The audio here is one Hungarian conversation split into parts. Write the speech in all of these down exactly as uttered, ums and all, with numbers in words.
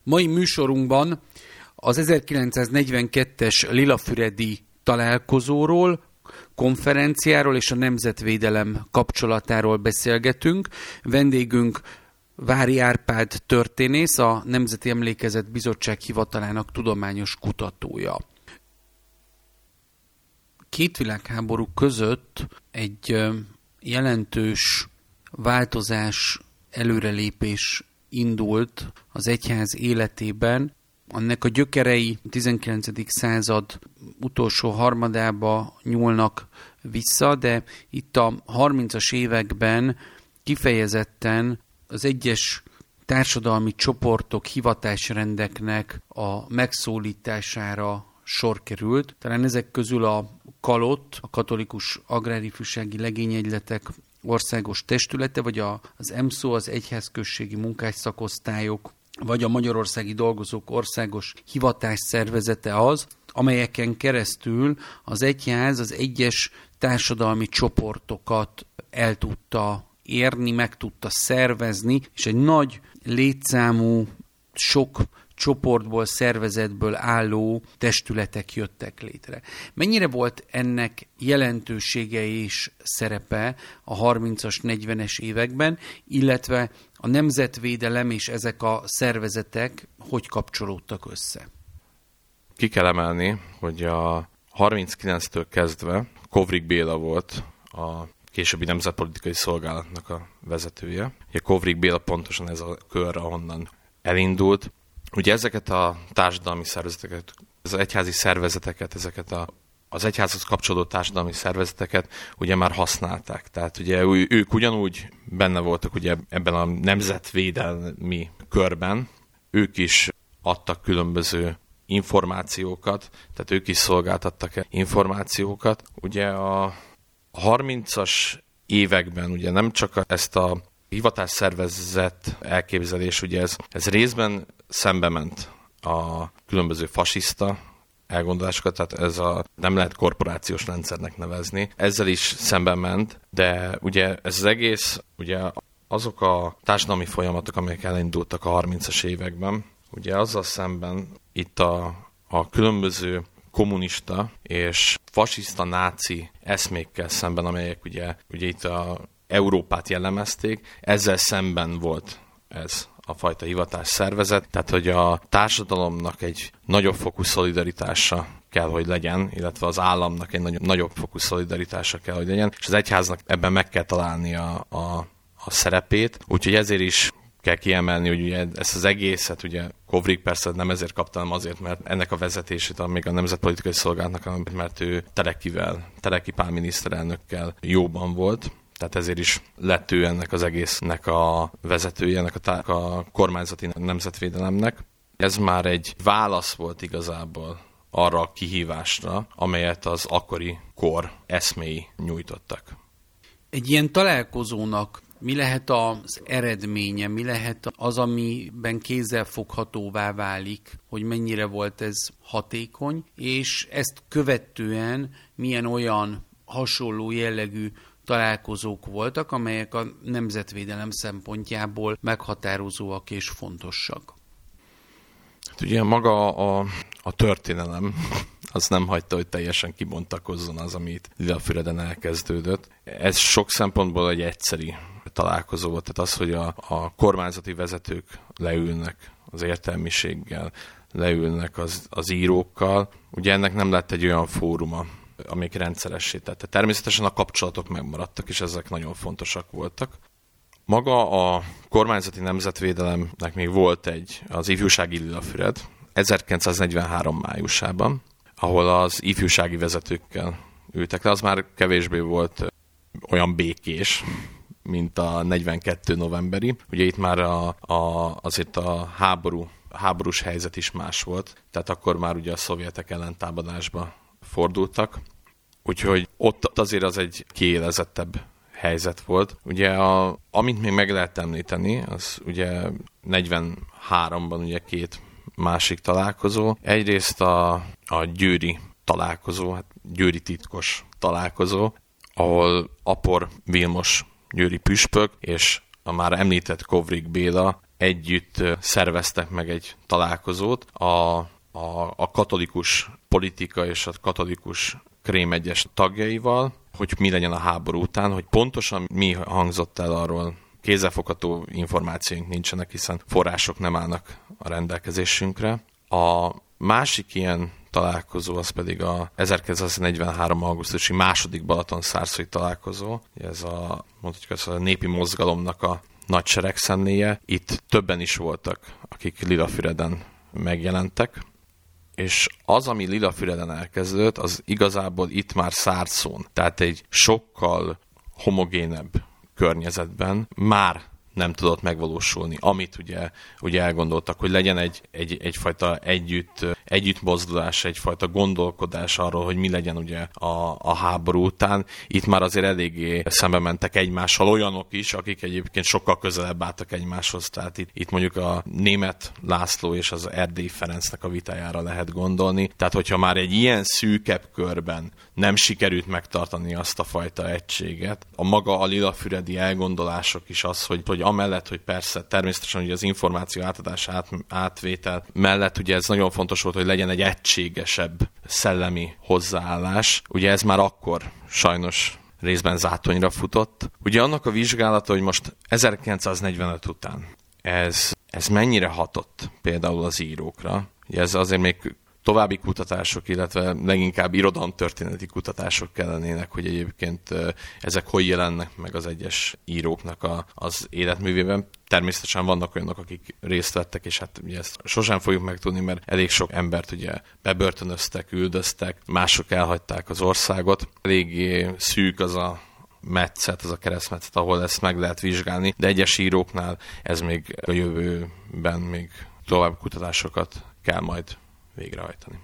Mai műsorunkban az ezerkilencszáznegyvenkettes lilafüredi találkozóról, konferenciáról és a nemzetvédelem kapcsolatáról beszélgetünk. Vendégünk Vári Árpád történész, a Nemzeti Emlékezet Bizottság hivatalának tudományos kutatója. Két világháború között egy jelentős változás, előrelépés indult az egyház életében. Annak a gyökerei a tizenkilencedik század utolsó harmadába nyúlnak vissza, de itt a harmincas években kifejezetten az egyes társadalmi csoportok, hivatásrendeknek a megszólítására sor került. Talán ezek közül a Kalott, a Katolikus Agrárifjúsági Legényegyletek országos testülete, vagy az EMSZO, az Egyházközségi Munkásszakosztályok, vagy a Magyarországi Dolgozók Országos Hivatásszervezete az, amelyeken keresztül az egyház az egyes társadalmi csoportokat el tudta érni, meg tudta szervezni, és egy nagy létszámú, sok csoportból, szervezetből álló testületek jöttek létre. Mennyire volt ennek jelentősége és szerepe a harmincas, negyvenes években, illetve a nemzetvédelem és ezek a szervezetek hogy kapcsolódtak össze? Ki kell emelni, hogy a harminckilenctől kezdve Kovrik Béla volt a későbbi Nemzetpolitikai Szolgálatnak a vezetője. Ugye Kovrik Béla pontosan ez a kör, ahonnan elindult. Ugye ezeket a társadalmi szervezeteket, az egyházi szervezeteket, ezeket a, az egyházhoz kapcsolódó társadalmi szervezeteket ugye már használták. Tehát ugye ők ugyanúgy benne voltak ugye ebben a nemzetvédelmi körben, ők is adtak különböző információkat, tehát ők is szolgáltattak információkat. Ugye a harmincas években ugye nem csak ezt a hivatásszervezet elképzelés, ugye ez, ez részben szembe ment a különböző fasiszta elgondolásokat, tehát ez a nem lehet korporációs rendszernek nevezni. Ezzel is szembe ment, de ugye ez az egész, ugye azok a társadalmi folyamatok, amelyek elindultak a harmincas években, ugye azzal szemben itt a, a különböző kommunista és fasiszta náci eszmékkel szemben, amelyek ugye, ugye itt a Európát jellemezték, ezzel szemben volt ez a fajta hivatásszervezet, tehát hogy a társadalomnak egy nagyobb fokú szolidaritása kell, hogy legyen, illetve az államnak egy nagyobb, nagyobb fokú szolidaritása kell, hogy legyen, és az egyháznak ebben meg kell találni a, a, a szerepét, úgyhogy ezért is kell kiemelni, hogy ugye ezt az egészet, ugye Kovrik persze nem ezért kapta, hanem azért, mert ennek a vezetését, még a Nemzetpolitikai Szolgálatnak, mert ő Telekivel, Teleki Pál miniszterelnökkel jóban volt, tehát ezért is lett ő ennek az egésznek a vezetője, ennek a, tá- a kormányzati nemzetvédelemnek. Ez már egy válasz volt igazából arra a kihívásra, amelyet az akkori kor eszméi nyújtottak. Egy ilyen találkozónak mi lehet az eredménye, mi lehet az, amiben kézzelfoghatóvá válik, hogy mennyire volt ez hatékony, és ezt követően milyen olyan hasonló jellegű találkozók voltak, amelyek a nemzetvédelem szempontjából meghatározóak és fontosak. Hát ugye maga a, a történelem az nem hagyta, hogy teljesen kibontakozzon az, amit Lilafüreden elkezdődött. Ez sok szempontból egy egyszeri találkozó volt, tehát az, hogy a, a kormányzati vezetők leülnek az értelmiséggel, leülnek az, az írókkal. Ugye ennek nem lett egy olyan fóruma, amelyik rendszeressé tette. Természetesen a kapcsolatok megmaradtak, és ezek nagyon fontosak voltak. Maga a kormányzati nemzetvédelemnek még volt egy, az ifjúsági Lilafüred, ezerkilencszáznegyvenhárom májusában, ahol az ifjúsági vezetőkkel ültek le. Az már kevésbé volt olyan békés, mint a negyvenkettő novemberi. Ugye itt már a, a, azért a háború, a háborús helyzet is más volt, tehát akkor már ugye a szovjetek ellentámadásba fordultak. Úgyhogy ott azért az egy kiélezettebb helyzet volt. Ugye, a, amit még meg lehet említeni, az ugye negyvenháromban ugye két másik találkozó. Egyrészt a, a győri találkozó, hát győri titkos találkozó, ahol Apor Vilmos győri püspök és a már említett Kovrik Béla együtt szerveztek meg egy találkozót a, a, a katolikus politika és a katolikus Krém egyes tagjaival, hogy mi legyen a háború után, hogy pontosan mi hangzott el arról. Kézzelfogható információink nincsenek, hiszen források nem állnak a rendelkezésünkre. A másik ilyen találkozó az pedig a ezerkilencszáznegyvenhárom augusztusi második Balatonszárszói találkozó. Ez a, mondhatjuk, a népi mozgalomnak a nagy seregszennéje. Itt többen is voltak, akik Lillafüreden megjelentek. És az, ami Lillafüreden elkezdődött, az igazából itt már Szárszón, tehát egy sokkal homogénebb környezetben már nem tudott megvalósulni, amit ugye, ugye elgondoltak, hogy legyen egy, egy, egyfajta együtt, együttmozdulás, egyfajta gondolkodás arról, hogy mi legyen ugye a, a háború után. Itt már azért eléggé szembe mentek egymással olyanok is, akik egyébként sokkal közelebb álltak egymáshoz. Tehát itt, itt mondjuk a Németh László és az Erdélyi Ferencnek a vitájára lehet gondolni. Tehát hogyha már egy ilyen szűkebb körben nem sikerült megtartani azt a fajta egységet, a maga a lillafüredi elgondolások is az, hogy, hogy amellett, hogy persze természetesen ugye az információ átadás át, átvétel mellett ugye ez nagyon fontos volt, hogy legyen egy egységesebb szellemi hozzáállás. Ugye ez már akkor sajnos részben zátonyra futott. Ugye annak a vizsgálata, hogy most ezerkilencszáznegyvenöt után ez, ez mennyire hatott például az írókra. Ugye ez azért még további kutatások, illetve leginkább irodalomtörténeti kutatások kellenének, hogy egyébként ezek hogy jelennek meg az egyes íróknak a, az életművében. Természetesen vannak olyanok, akik részt vettek, és hát ugye ezt sosem fogjuk megtudni, mert elég sok embert ugye bebörtönöztek, üldöztek, mások elhagyták az országot. Eléggé szűk az a metszet, az a keresztmetszet, ahol ezt meg lehet vizsgálni, de egyes íróknál ez még a jövőben még további kutatásokat kell majd végrehajtani.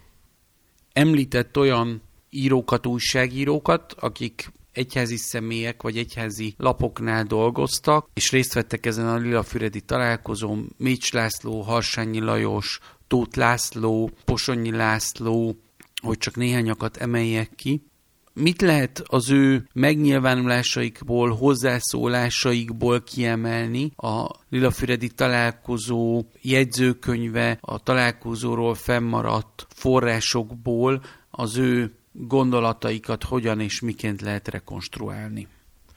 Említett olyan írókat, újságírókat, akik egyházi személyek vagy egyházi lapoknál dolgoztak, és részt vettek ezen a lillafüredi találkozón. Mécs László, Harsányi Lajos, Tóth László, Posonyi László, hogy csak néhányakat emeljek ki. Mit lehet az ő megnyilvánulásaikból, hozzászólásaikból kiemelni a lillafüredi találkozó jegyzőkönyve, a találkozóról fennmaradt forrásokból az ő gondolataikat hogyan és miként lehet rekonstruálni?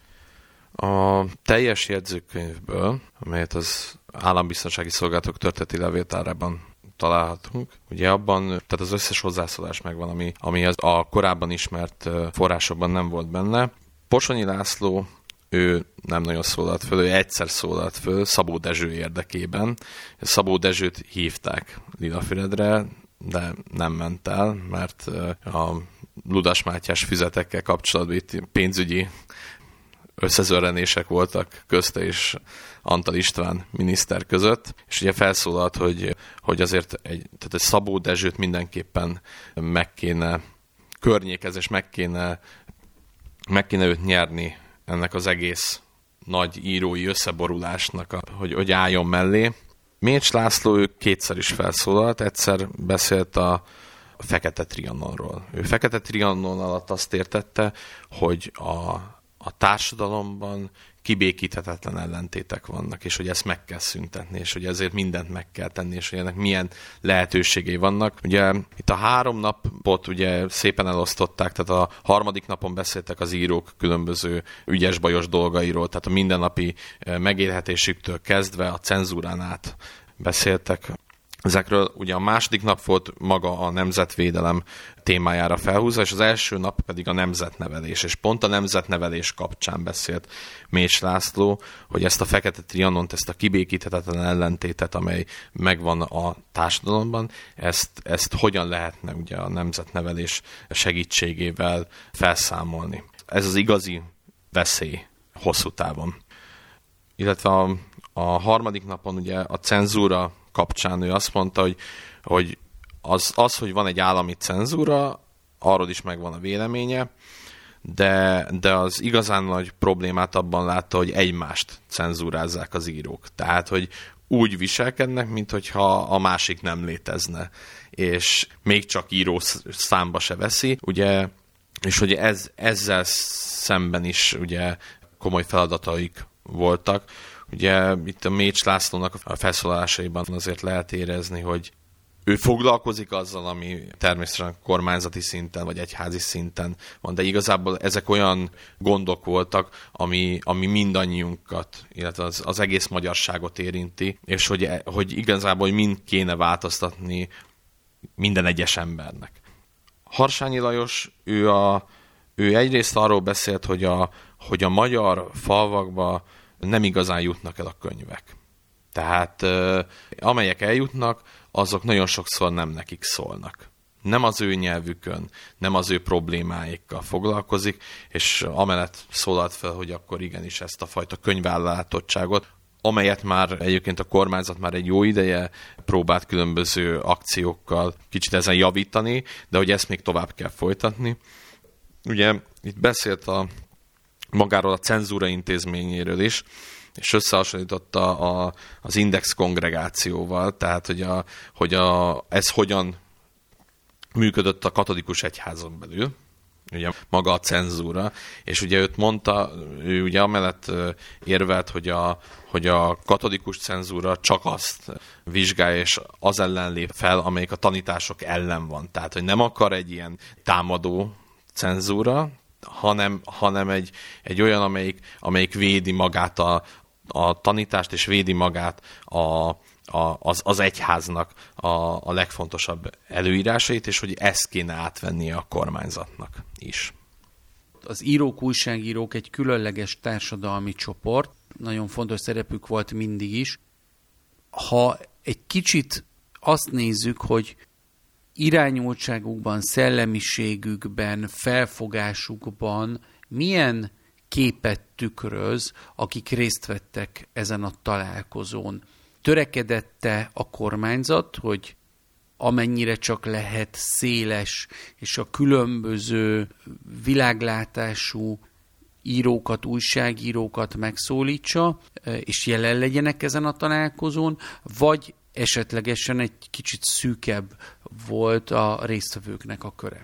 A teljes jegyzőkönyvből, amelyet az Állambiztonsági Szolgálatok történeti levéltárában találhatunk. Ugye abban, tehát az összes hozzászólás megvan, ami, ami az a korábban ismert forrásokban nem volt benne. Posonyi László, ő nem nagyon szólalt föl, ő egyszer szólalt föl Szabó Dezső érdekében. Szabó Dezsőt hívták Lillafüredre, de nem ment el, mert a Ludas Mátyás füzetekkel kapcsolatban itt pénzügyi összezörrenések voltak közte és Antal István miniszter között, és ugye felszólalt, hogy, hogy azért egy, tehát egy Szabó Dezsőt mindenképpen meg kéne környékezni, és meg kéne, meg kéne őt nyerni ennek az egész nagy írói összeborulásnak, a, hogy, hogy álljon mellé. Mécs László ő kétszer is felszólalt, egyszer beszélt a, a Fekete Trianonról. Ő Fekete Trianon alatt azt értette, hogy a a társadalomban kibékíthetetlen ellentétek vannak, és hogy ezt meg kell szüntetni, és hogy ezért mindent meg kell tenni, és hogy ennek milyen lehetőségei vannak. Ugye itt a három napot ugye szépen elosztották, tehát a harmadik napon beszéltek az írók különböző ügyes-bajos dolgairól, tehát a mindennapi megélhetésüktől kezdve a cenzúrán át beszéltek. Ezekről ugye a második nap volt maga a nemzetvédelem témájára felhúzva, és az első nap pedig a nemzetnevelés. És pont a nemzetnevelés kapcsán beszélt Mécs László, hogy ezt a Fekete Trianont, ezt a kibékíthetetlen ellentétet, amely megvan a társadalomban, ezt, ezt hogyan lehetne ugye a nemzetnevelés segítségével felszámolni. Ez az igazi veszély hosszú távon. Illetve a, a harmadik napon ugye a cenzúra kapcsán ő azt mondta, hogy, hogy az, az, hogy van egy állami cenzúra, arról is megvan a véleménye, de, de az igazán nagy problémát abban látta, hogy egymást cenzúrázzák az írók. Tehát, hogy úgy viselkednek, minthogyha a másik nem létezne, és még csak író számba se veszi, ugye, és hogy ez, ezzel szemben is ugye komoly feladataik voltak. Ugye itt a Mécs Lászlónak a felszólalásaiban azért lehet érezni, hogy ő foglalkozik azzal, ami természetesen kormányzati szinten vagy egyházi szinten van, de igazából ezek olyan gondok voltak, ami, ami mindannyiunkat, illetve az, az egész magyarságot érinti, és hogy, hogy igazából mind kéne változtatni minden egyes embernek. Harsányi Lajos, ő, a, ő egyrészt arról beszélt, hogy a, hogy a magyar falvakba nem igazán jutnak el a könyvek. Tehát amelyek eljutnak, azok nagyon sokszor nem nekik szólnak. Nem az ő nyelvükön, nem az ő problémáikkal foglalkozik, és amellett szólalt fel, hogy akkor igenis ezt a fajta könyvellátottságot, amelyet már egyébként a kormányzat már egy jó ideje próbált különböző akciókkal kicsit ezen javítani, de hogy ezt még tovább kell folytatni. Ugye itt beszélt a, magáról a cenzúra intézményéről is, és összehasonlította a, az Index kongregációval, tehát hogy, a, hogy a, ez hogyan működött a katolikus egyházon belül, ugye maga a cenzúra, és ugye őt mondta, ő ugye amellett érvelt, hogy a, hogy a katolikus cenzúra csak azt vizsgálja, és az ellen lép fel, amelyik a tanítások ellen van. Tehát, hogy nem akar egy ilyen támadó cenzúra, hanem, hanem egy, egy olyan, amelyik, amelyik védi magát a, a tanítást, és védi magát a, a, az, az egyháznak a, a legfontosabb előírásait, és hogy ezt kéne átvennie a kormányzatnak is. Az írók, újságírók egy különleges társadalmi csoport, nagyon fontos szerepük volt mindig is. Ha egy kicsit azt nézzük, hogy irányultságukban, szellemiségükben, felfogásukban milyen képet tükröz, akik részt vettek ezen a találkozón. Törekedette a kormányzat, hogy amennyire csak lehet széles és a különböző világlátású írókat, újságírókat megszólítsa, és jelen legyenek ezen a találkozón, vagy esetlegesen egy kicsit szűkebb volt a résztvevőknek a köre.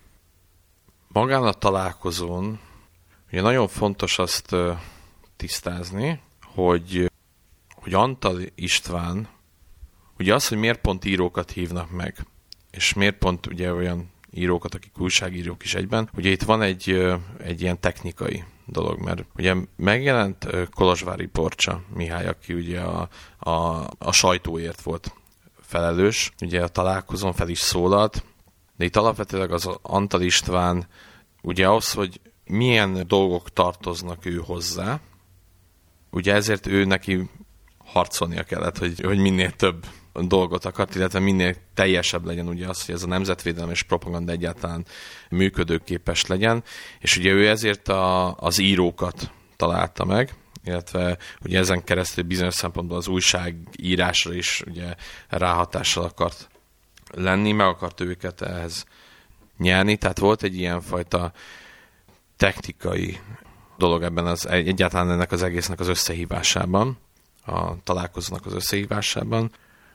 Magán a találkozón ugye nagyon fontos azt tisztázni, hogy, hogy Antal István, ugye az, hogy miért pont írókat hívnak meg, és miért pont ugye olyan írókat, akik újságírók is egyben, ugye itt van egy, egy ilyen technikai dolog, mert ugye megjelent Kolozsvári Borcsa Mihály, aki ugye a, a, a sajtóért volt felelős, ugye a találkozón fel is szólalt, de itt alapvetőleg az Antal István ugye az, hogy milyen dolgok tartoznak ő hozzá, ugye ezért ő neki harcolnia kellett, hogy, hogy minél több dolgot akart, illetve minél teljesebb legyen ugye az, hogy ez a nemzetvédelem és propaganda egyáltalán működőképes legyen, és ugye ő ezért a, az írókat találta meg, illetve ugye ezen keresztül bizonyos szempontból az újságírásra is ugye ráhatással akart lenni, meg akart őket ehhez nyerni, tehát volt egy ilyen fajta technikai dolog ebben az, egyáltalán ennek az egésznek az összehívásában, a találkozónak az összehívásában.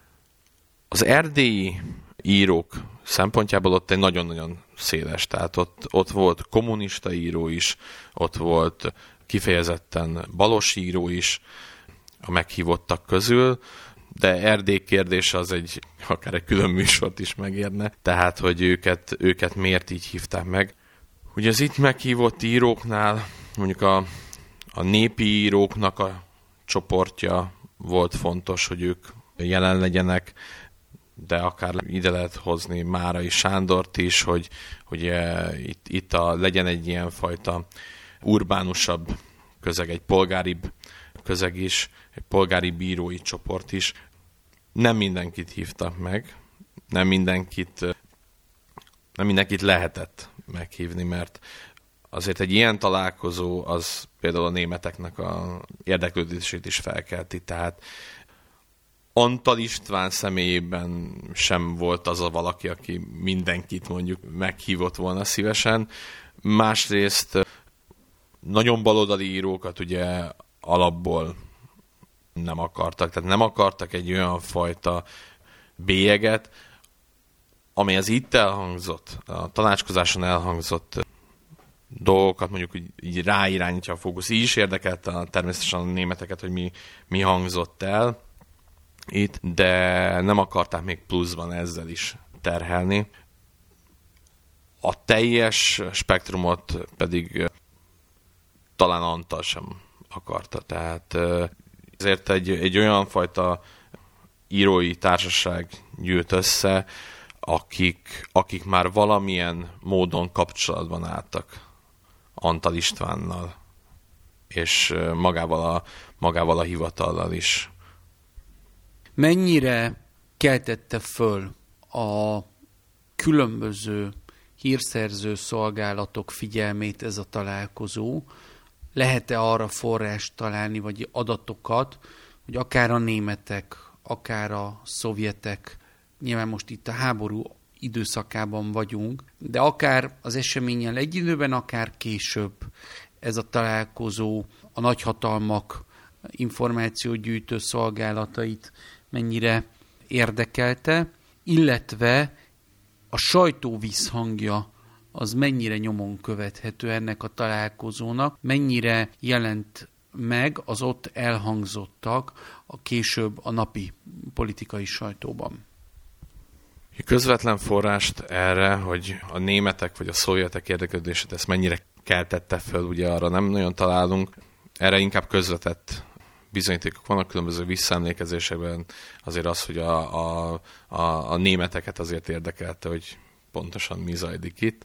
Az erdélyi írók szempontjából ott egy nagyon-nagyon széles, tehát ott, ott volt kommunista író is, ott volt kifejezetten balos író is a meghívottak közül, de Erdély kérdése az egy, akár egy külön műsort is megérne, tehát hogy őket, őket miért így hívták meg. Ugye az itt meghívott íróknál mondjuk a, a népi íróknak a csoportja volt fontos, hogy ők jelen legyenek, de akár ide lehet hozni Márai Sándort is, hogy, hogy itt, itt a, legyen egy ilyen fajta urbánusabb közeg, egy polgáribb közeg is, egy polgári bírói csoport is. Nem mindenkit hívtak meg, nem mindenkit, nem mindenkit lehetett meghívni, mert azért egy ilyen találkozó az például a németeknek a érdeklődését is felkelti, tehát Antal István személyében sem volt az a valaki, aki mindenkit mondjuk meghívott volna szívesen. Másrészt nagyon baloldali írókat ugye alapból nem akartak, tehát nem akartak egy olyan fajta bélyeget, amely az itt elhangzott, a tanácskozáson elhangzott dolgokat mondjuk így, így ráirányítja a fókusz. Így is érdekelte természetesen a németeket, hogy mi, mi hangzott el itt, de nem akarták még pluszban ezzel is terhelni. A teljes spektrumot pedig talán Antal sem akarta. Tehát ezért egy, egy olyan fajta írói társaság gyűlt össze, akik, akik már valamilyen módon kapcsolatban álltak Antal Istvánnal, és magával a, magával a hivatallal is. Mennyire keltette föl a különböző hírszerző szolgálatok figyelmét ez a találkozó? Lehet-e arra forrást találni, vagy adatokat, hogy akár a németek, akár a szovjetek, nyilván most itt a háború időszakában vagyunk, de akár az eseménnyel egy időben, akár később ez a találkozó a nagyhatalmak információgyűjtő szolgálatait mennyire érdekelte, illetve a sajtó visszhangja az mennyire nyomon követhető ennek a találkozónak, mennyire jelent meg az ott elhangzottak a később a napi politikai sajtóban. Közvetlen forrást erre, hogy a németek vagy a szovjetek érdeklődését ezt mennyire keltette föl, ugye arra nem nagyon találunk. Erre inkább közvetett bizonyítékok vannak különböző visszaemlékezésekben. Azért az, hogy a, a, a, a németeket azért érdekelte, hogy pontosan mi zajlik itt.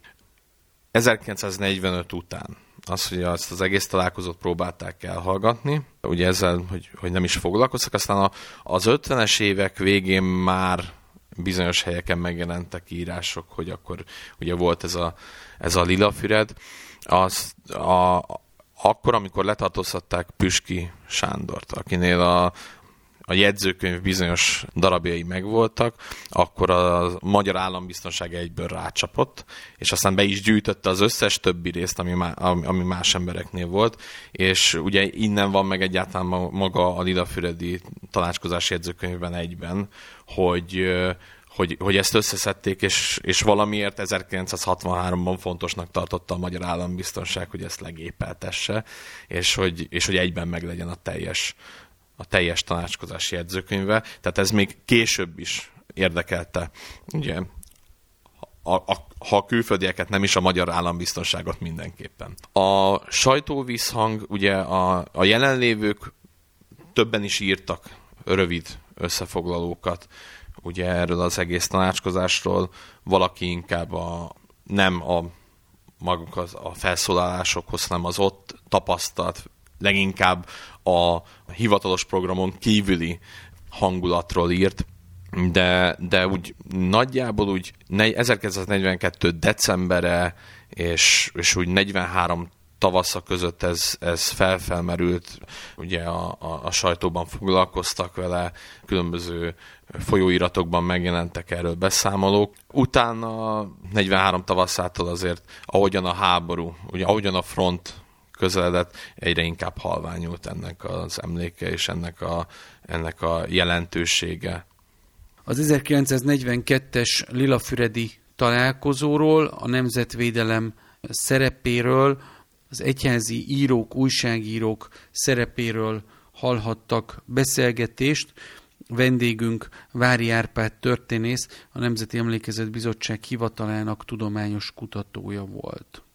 ezerkilencszáznegyvenöt után az, hogy azt az egész találkozót próbálták elhallgatni, ugye ezzel, hogy, hogy nem is foglalkoztak, aztán a, az ötvenes évek végén már bizonyos helyeken megjelentek írások, hogy akkor ugye volt ez a, ez a Lilafüred. Az, a, akkor, amikor letartóztatták Püski Sándort, akinél a, a jegyzőkönyv bizonyos darabjai megvoltak, akkor a magyar állambiztonság egyből rácsapott, és aztán be is gyűjtötte az összes többi részt, ami, má, ami más embereknél volt, és ugye innen van meg egyáltalán maga a Lilafüredi tanácskozási jegyzőkönyvben egyben, hogy Hogy, hogy ezt összeszedték, és, és valamiért ezerkilencszázhatvanháromban fontosnak tartotta a magyar állambiztonság, hogy ezt legépeltesse, és hogy, és hogy egyben meglegyen a teljes, a teljes tanácskozási jegyzőkönyve. Tehát ez még később is érdekelte, ugye, a, a, ha a külföldieket, nem is a magyar állambiztonságot mindenképpen. A sajtóvízhang, ugye a, a jelenlévők többen is írtak rövid összefoglalókat, ugye erről az egész tanácskozásról, valaki inkább a, nem a maguk az, a felszólalásokhoz, hanem az ott tapasztalt, leginkább a hivatalos programon kívüli hangulatról írt, de, de úgy nagyjából úgy ezerkilencszáznegyvenkettő decembere és, és úgy negyvenhárom tavasza között ez, ez felfelmerült, ugye a, a, a sajtóban foglalkoztak vele, különböző folyóiratokban megjelentek erről beszámolók. Utána negyvenhárom tavaszától azért, ahogyan a háború, ugye ahogyan a front közeledett, egyre inkább halványult ennek az emléke és ennek a, ennek a jelentősége. Az ezerkilencszáznegyvenkettes Lilafüredi találkozóról, a nemzetvédelem szerepéről, az egyházi írók, újságírók szerepéről hallhattak beszélgetést. Vendégünk Vári Árpád történész, a Nemzeti Emlékezet Bizottság hivatalának tudományos kutatója volt.